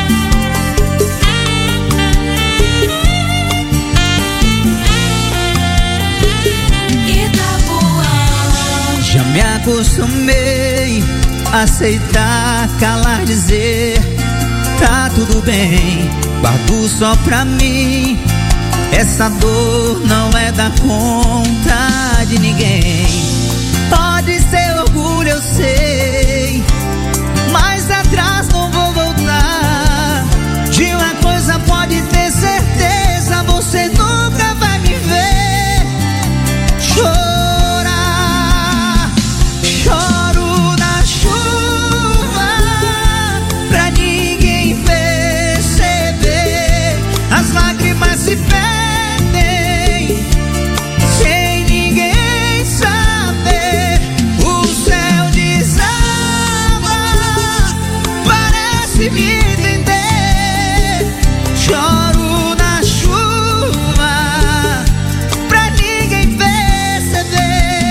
Já me acostumei a aceitar, calar, dizer tá tudo bem, guardo só pra mim. Essa dor não é da conta de ninguém. Pode ser orgulho, eu sei, mas atrás não vou voltar. De uma coisa pode ter certeza, você nunca vai me ver chorar. Choro na chuva pra ninguém perceber. As lágrimas se perdem sem ninguém saber. O céu desaba, parece me entender. Choro na chuva pra ninguém perceber.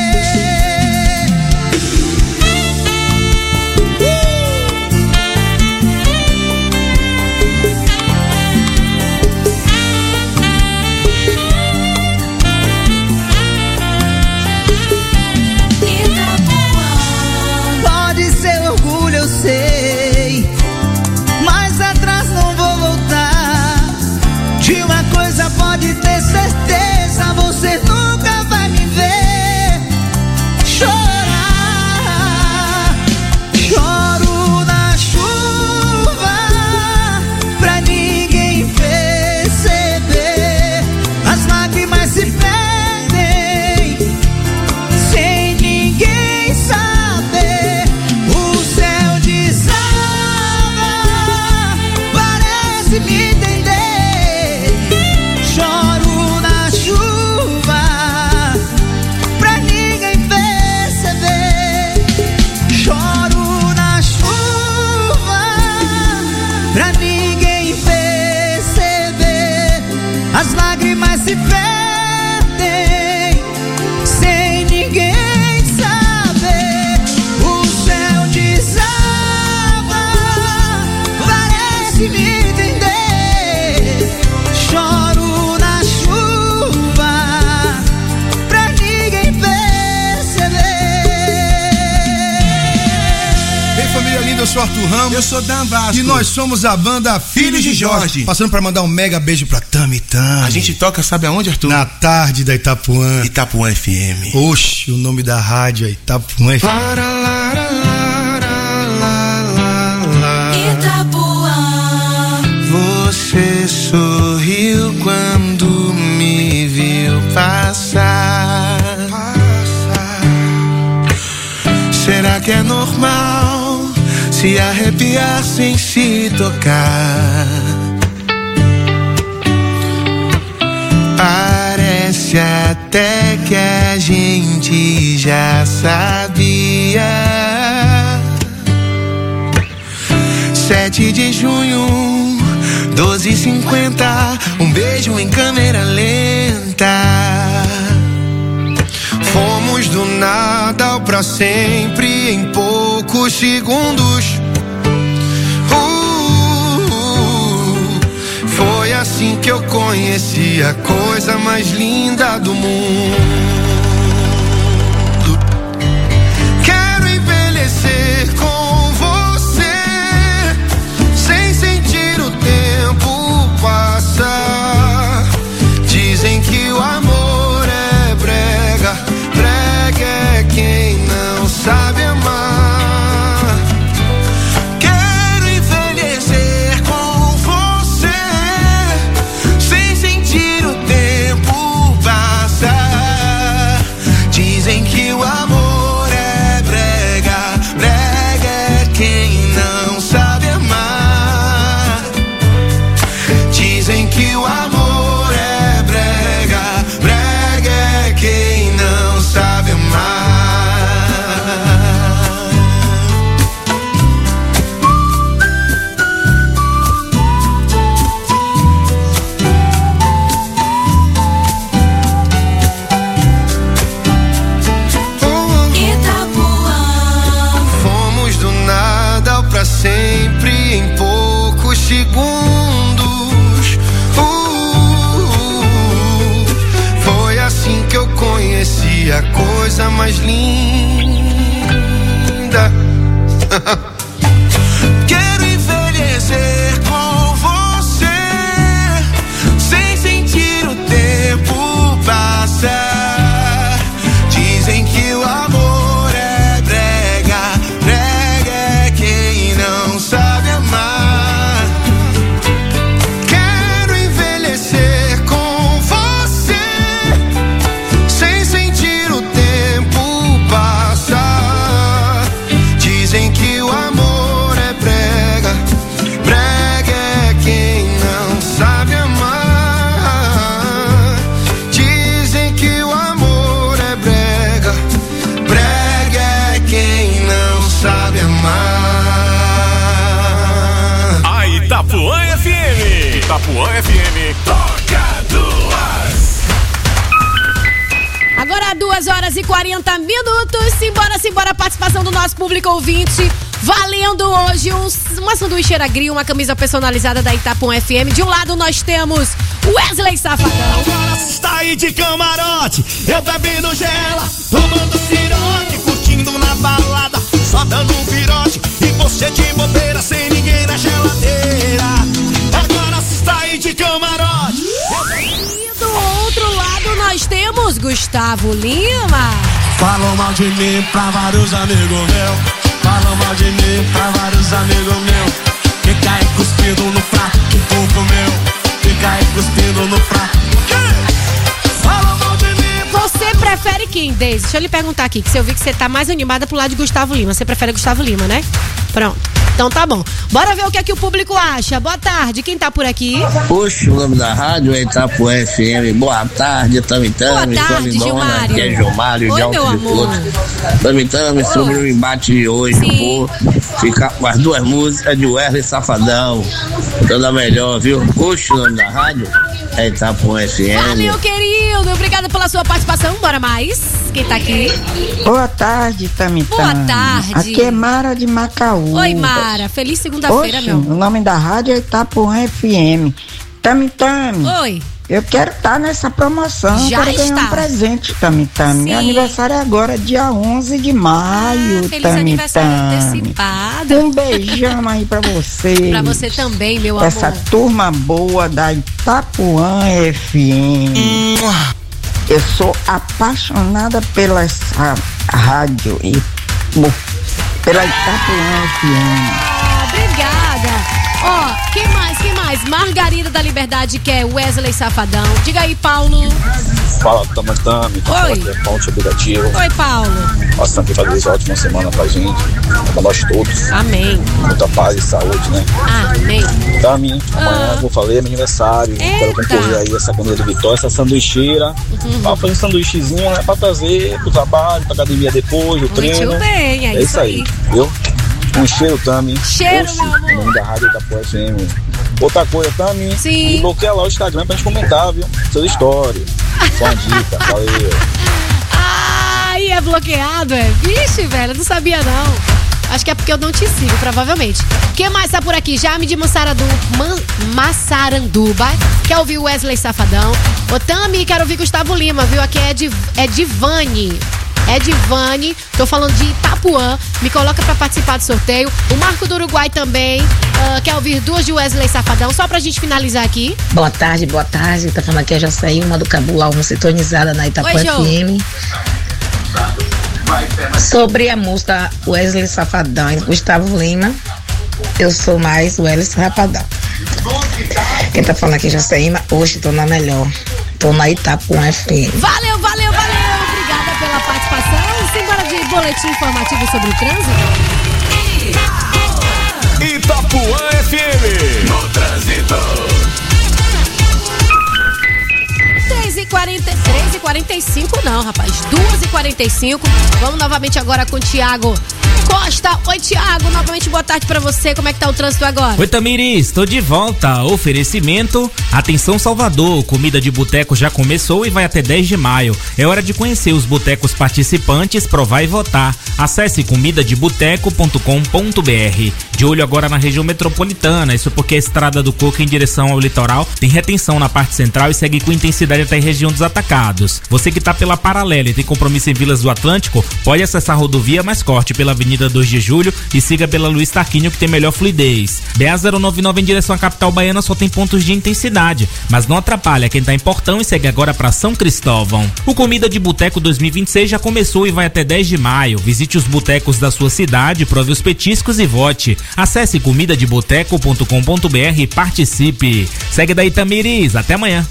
Pode ser orgulho, eu sei, mas atrás não vou voltar. De uma coisa pode ter certeza, você nunca vai me ver chorar. Choro na chuva pra ninguém perceber. As lágrimas se perdem sem ninguém saber. O céu desaba, parece me entender. Choro sou Arthur Ramos. Eu sou Dan Vasco. E nós somos a banda Filhos de Jorge. Passando pra mandar um mega beijo pra Tami Tami. A gente toca, sabe aonde, Arthur? Na tarde da Itapuã. Itapuã F M. Oxe, o nome da rádio é Itapuã F M. Itapuã. Você sorriu quando me viu passar. Será que é normal se arrepiar sem se tocar? Parece até que a gente já sabia. Sete de junho, doze e cinquenta, um beijo em câmera lenta. Fomos do nada ao pra sempre em poucos segundos. Uh, uh, foi assim que eu conheci a coisa mais linda do mundo. Quero envelhecer com você, sem sentir o tempo passar. Dizem que o amor é brega, brega é quem não sabe amar. Quero envelhecer com você, sem sentir o tempo passar. Dizem que o amor é brega, brega é quem não sabe amar. Dizem que o amor é brega, brega é quem não sabe amar. Itapuã. Fomos do nada ao pra sempre em poucos segundos. Uh, foi assim que eu conheci a coisa mais linda. Quero envelhecer com você, sem sentir o tempo passar. Dizem que o amor é brega, brega é quem não sabe amar. Quero envelhecer com você, sem sentir o tempo passar. Dizem que o amor é brega, brega é quem não sabe amar. Dizem que o amor é brega, brega é quem não sabe amar. A Itapuã F M. Itapuã F M. Toca duas. Agora duas horas e quarenta minutos. Simbora, simbora, participação do nosso público ouvinte. Valendo hoje um, uma sanduicheira grill, uma camisa personalizada da Itapuã F M. De um lado nós temos Wesley Safadão. Agora você está aí de camarote, eu bebendo gela, tomando cirote, curtindo na balada, só dando um virote, e você de bobeira sem ninguém na geladeira. Agora você está aí de camarote. E do outro lado nós temos Gustavo Lima. Falam mal de mim pra vários amigos meus, falam mal de mim pra vários amigos meus. Fica aí cuspindo no prato que tu comeu, fica aí cuspindo no prato. Falam mal de mim. Você prefere quem, Deise? Deixa eu lhe perguntar aqui, que se eu vi que você tá mais animada pro lado de Gustavo Lima. Você prefere Gustavo Lima, né? Pronto. Então tá bom. Bora ver o que é que o público acha. Boa tarde. Quem tá por aqui? Poxa, o nome da rádio é Itapuã F M. Boa tarde, Tami Tami. Boa tarde, Gilmário. Aqui é Gilmário Oi, de meu Alto de amor. Couto. Tami Tami, sobre o embate de hoje, Sim. eu vou ficar com as duas músicas de Wesley Safadão. Toda melhor, viu? Poxa, o nome da rádio é Itapuã F M. Valeu, querido. Obrigada pela sua participação. Bora mais. Quem tá aqui? Boa tarde, Tami Boa Tami. tarde. Aqui é Mara de Macaú. Oi, Mara. Feliz segunda-feira, Oxe, meu. o nome da rádio é Itapuã F M. Tami Tami. Oi. Eu quero estar nessa promoção. Já quero ganhar está. um presente, Tami Tami. Meu aniversário é agora, dia onze de maio. Ah, feliz Tami aniversário Tami. antecipado. Um beijão aí pra você. Pra você também, meu amor. Essa turma boa da Itapuã F M. Eu sou apaixonada pela essa rádio e bo- pela Itapuã F M. Ah, obrigada. Ó, quem mais, quem mais? Margarida da Liberdade, que é Wesley Safadão. Diga aí, Paulo. Fala, Tami Tami. Oi. Ponte aplicativo. Oi, Paulo. Nossa, que fazer ótima semana pra gente, pra nós todos. Amém. Muita paz e saúde, né? Amém. Tami, amanhã, como eu falei, é meu aniversário. Quero concorrer aí essa comida de Vitória, essa sanduicheira. Uhum. Pra fazer um sanduíchezinho, né? Pra trazer pro trabalho, pra academia depois, o treino. Muito bem, é, é isso aí, viu? Um cheiro, Tami. Cheiro, Oxi, meu amor. em nome da Rádio Itapuã F M. Outra coisa, Tami. Sim. E bloqueia lá o Instagram pra gente comentar, viu? Suas histórias. Só uma dica, valeu. Ai, é bloqueado, é? Vixe, velho, eu não sabia não. Acho que é porque eu não te sigo, provavelmente. Quem mais tá por aqui? Jaime de Massarandu, Man, Massaranduba. Quer ouvir Wesley Safadão? Ô, Tami, quero ouvir Gustavo Lima, viu? Aqui é de, é de Vani. É de Vani, tô falando de Itapuã. Me coloca pra participar do sorteio. O Marco do Uruguai também. Uh, quer ouvir duas de Wesley Safadão? Só pra gente finalizar aqui. Boa tarde, boa tarde. Tá falando aqui a Jaçaí, uma do Cabula, uma sintonizada na Itapuã Oi, João. F M. Sobre a música Wesley Safadão e Gustavo Lima, eu sou mais Wesley Safadão. Quem tá falando aqui é Jaçaíma, hoje tô na melhor. Tô na Itapuã F M. Valeu, valeu, valeu. Obrigada pela participação. Simbora de boletim informativo sobre o trânsito. Itapuã F M. No trânsito. três e quarenta, três e quarenta e cinco não, rapaz. duas e quarenta e cinco. Vamos novamente agora com o Thiago Costa. Oi, Thiago. Novamente, boa tarde pra você. Como é que tá o trânsito agora? Oi, Tamiris. Tô de volta. Oferecimento. Atenção, Salvador. Comida de boteco já começou e vai até dez de maio. É hora de conhecer os botecos participantes, provar e votar. Acesse comida de boteco ponto com ponto b r. De olho agora na região metropolitana. Isso porque a Estrada do Coco em direção ao litoral tem retenção na parte central e segue com intensidade até a região dos Atacados. Você que tá pela paralela e tem compromisso em Vilas do Atlântico, pode acessar a rodovia mais corte pela Avenida dois de julho e siga pela Luiz Tarquínio, que tem melhor fluidez. B A zero nove nove em direção à capital baiana só tem pontos de intensidade, mas não atrapalha quem tá em Portão e segue agora para São Cristóvão. O Comida de Boteco dois mil e vinte e seis já começou e vai até dez de maio. Visite os botecos da sua cidade, prove os petiscos e vote. Acesse comida de boteco ponto com ponto b r e participe. Segue daí, Tamiris. Até amanhã.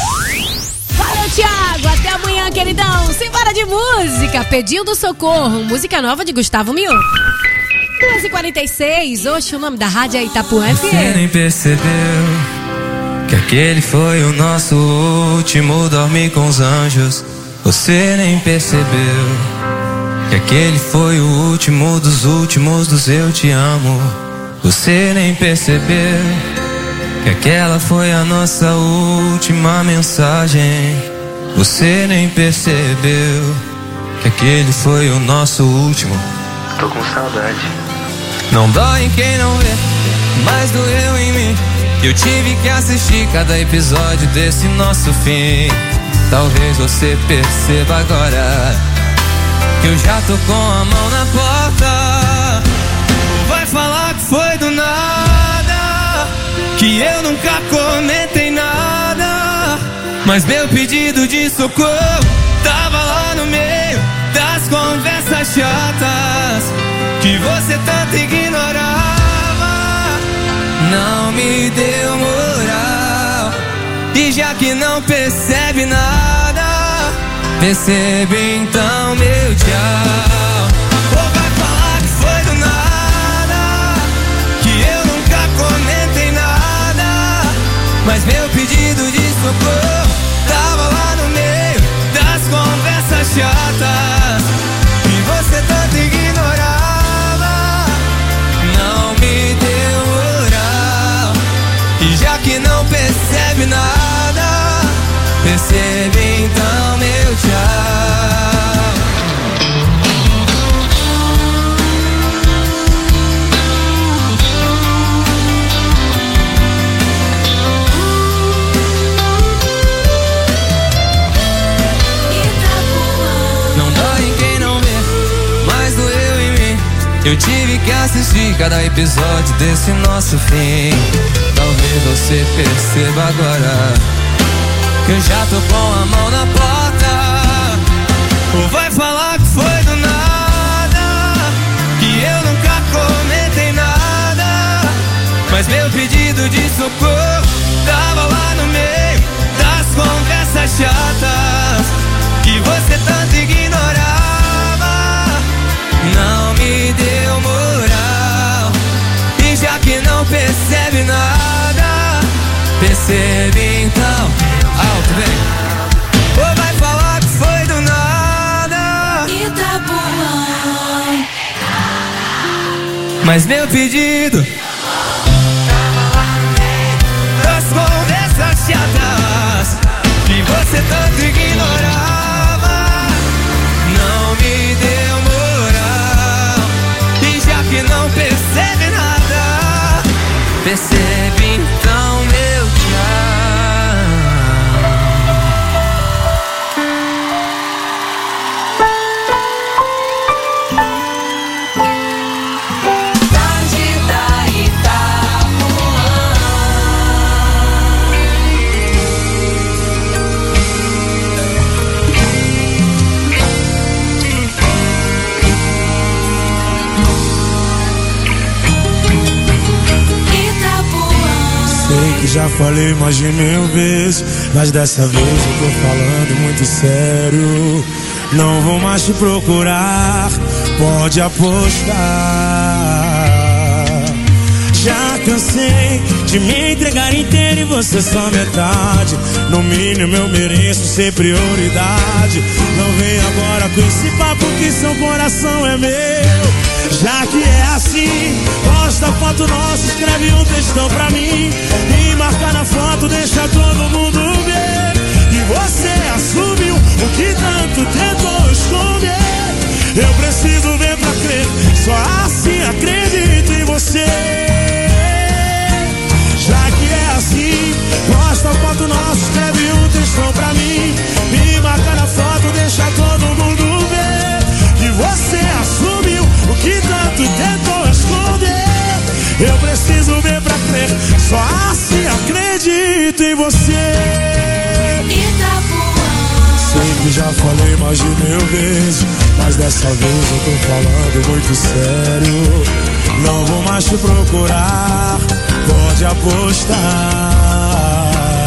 Valeu, Thiago. Até amanhã, queridão. Simbora de música. Pedindo socorro. Música nova de Gustavo Mioto. duas e quarenta e seis. Oxe, o nome da rádio é Itapuã F Você M. nem percebeu que aquele foi o nosso último dormir com os anjos. Você nem percebeu que aquele foi o último dos últimos dos eu te amo. Você nem percebeu que aquela foi a nossa última mensagem. Você nem percebeu que aquele foi o nosso último. Tô com saudade. Não dói em quem não vê, mas doeu em mim. Eu tive que assistir cada episódio desse nosso fim. Talvez você perceba agora que eu já tô com a mão na porta. Vai falar que foi do nada, que eu nunca comentei nada, mas meu pedido de socorro tava lá no meio das conversas chatas que você tanto ignorava. Não me deu moral, e já que não percebe nada, percebe então meu tchau. Ou vai falar que foi do nada, que eu nunca comentei nada, mas meu pedido de socorro tava lá no meio das conversas chatas que você tanto ignorava. Não me deu moral, e já que não percebe nada, percebe então meu tchau. Eu tive que assistir cada episódio desse nosso fim. Talvez você perceba agora que eu já tô com a mão na porta. Ou vai falar que foi do nada, que eu nunca comentei nada, mas meu pedido de socorro tava lá no meio das conversas chatas que você tanto ignorava. Não me deu moral, e já que não percebe nada, percebe então. Alto, vem. Ou vai falar que foi do nada, Itapuã, mas meu pedido das conversas chatas que você tanto ignorava. Não me deu moral, e já que não percebe nada, percebe então meu tchau. Já falei mais de mil vezes, mas dessa vez eu tô falando muito sério. Não vou mais te procurar, pode apostar. Já cansei de me entregar inteiro e você só metade. No mínimo eu mereço ser prioridade. Não vem agora com esse papo que seu coração é meu. Já que é assim, posta foto nossa, escreve um textão pra mim e marca na foto, deixa todo mundo ver que você assumiu o que tanto tentou esconder. Eu preciso ver pra crer, só assim acredito em você. Já que é assim, posta foto nossa, escreve um textão pra mim e marca na foto, deixa todo mundo ver que você assumiu o que tanto tentou esconder. Eu preciso ver pra crer, só assim acredito em você. Itapuã. Sei que já falei mais de mil vezes, mas dessa vez eu tô falando muito sério. Não vou mais te procurar, pode apostar.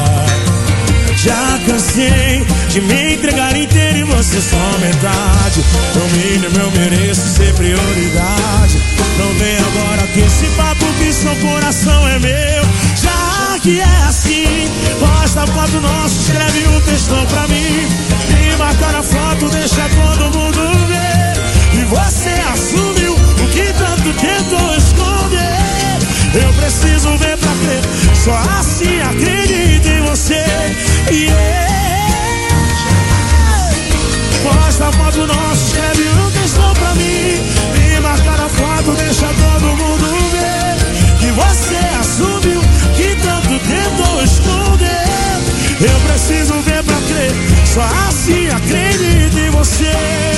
Já cansei de me entregar inteiro e você só metade. No mínimo eu mereço ser prioridade. Não vem agora com esse papo que seu coração é meu. Já que é assim, posta a foto nossa, escreve um textão pra mim e marca na foto, deixa todo mundo ver que você assumiu o que tanto tentou esconder. Eu preciso ver pra crer, só assim acredito em você. Yeah. Posta a foto nossa, escreve um textão pra mim e marca na foto, deixa todo mundo ver que você assumiu que tanto tentou esconder. Eu preciso ver pra crer, só assim acredito em você.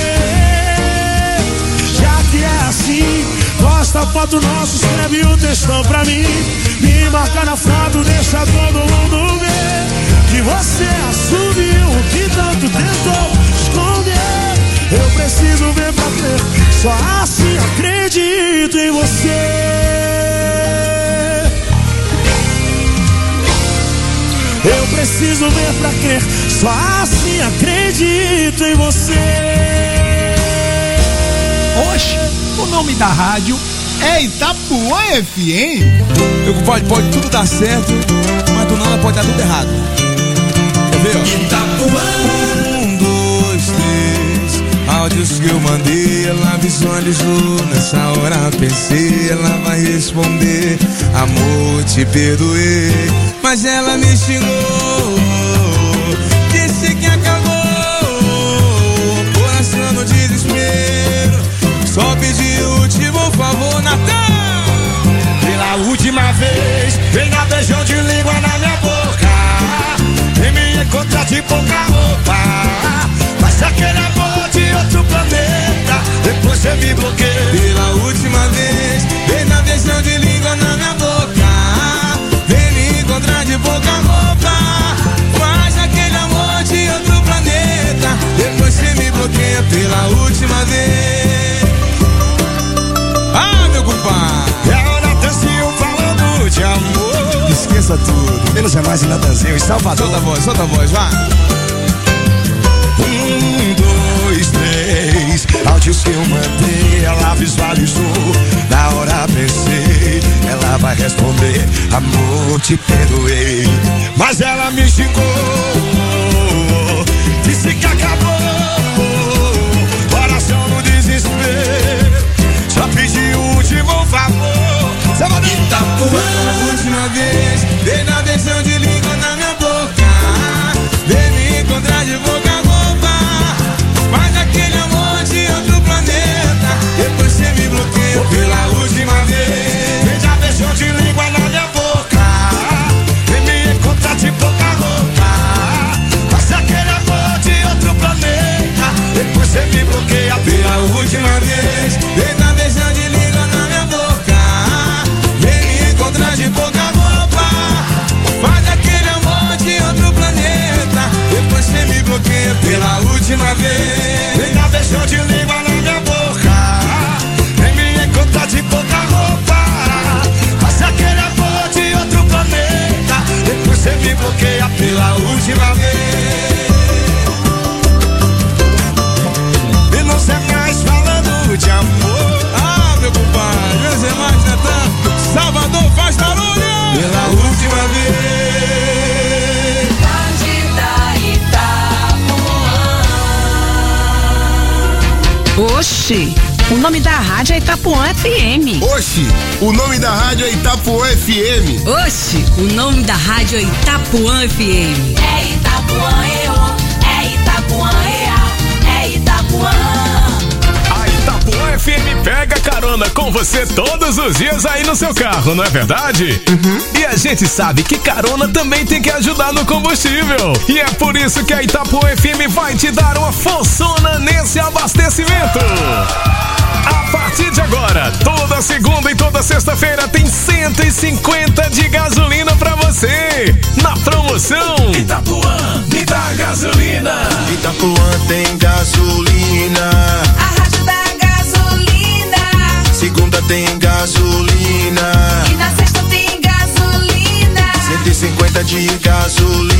Já que é assim, posta a foto nossa, escreve um textão pra mim e marca na foto, deixa todo mundo ver que você assumiu o que tanto tentou esconder. Eu preciso ver pra crer, só assim acredito em você. Eu preciso ver pra crer, só assim acredito em você. Oxe, o nome da rádio é Itapuã F M. Pode, pode tudo dar certo, mas do nada pode dar tudo errado. Quer ver, ó? Itapuã. Um, dois, três. Áudios que eu mandei, ela visualizou. Nessa hora pensei, ela vai responder. Amor, te perdoei, mas ela me xingou. Disse que acabou, coração no desespero. Só pedi o último favor, Natal. Pela última vez, venha beijão de língua na minha boca. E me encontrar de pouca roupa. Mas aquele amor de outro planeta, depois você me bloqueia. Pela última pouca roupa. Faz aquele amor de outro planeta. Depois você me bloqueia pela última vez. Ah, meu compadre. É o Natanzinho falando de amor. Esqueça tudo, menos é mais em Natanzinho, em Salvador. Solta a voz, solta a voz, vai. Um, dois, três, áudios que eu mandei, ela visualizou. Na hora pensei, ela vai responder: amor, te perdoei. Mas ela me xingou, disse que acabou. Coração no desespero, só pedi o último favor. Itapuã, última vez, dei na versão de língua na minha boca. Vem me encontrar de boca a boca. Faz aquele amor de outro planeta. Depois você me bloqueia pela última vez. Veja a versão de língua na minha boca. Vem me encontrar de boca a boca. Faz aquele amor de outro planeta. Depois você me bloqueia pela última vez. Vem na versão de língua na minha boca. Vem me encontrar de boca a boca. Faz aquele amor de outro planeta. Depois você me bloqueia pela última vez. Vem na versão de língua na minha boca. Vem me encontrar de boca a roupa. Faz aquele amor de outro planeta. Depois você me bloqueia pela última vez. E não sei mais falando de amor. Ah, meu compadre, meus irmãos, Natan, Salvador faz barulho pela última vez. Oxi, o nome da rádio é Itapuã F M. Oxi, o nome da rádio é Itapuã F M. Oxi, o nome da rádio é Itapuã F M. É Itapuã, eu, é Itapuã, é Itapuã. A Itapuã F M pega carona com você todos os dias aí no seu carro, não é verdade? Uhum. E a gente sabe que carona também tem que ajudar no combustível. E é por isso que a Itapuã F M vai te dar uma forçona nesse abastecimento. A partir de agora, toda segunda e toda sexta-feira tem cento e cinquenta de gasolina pra você. Na promoção Itapuã, me dá gasolina. Itapuã tem gasolina. A rádio da gasolina. Segunda tem gasolina. E na sexta tem gasolina. cento e cinquenta de gasolina.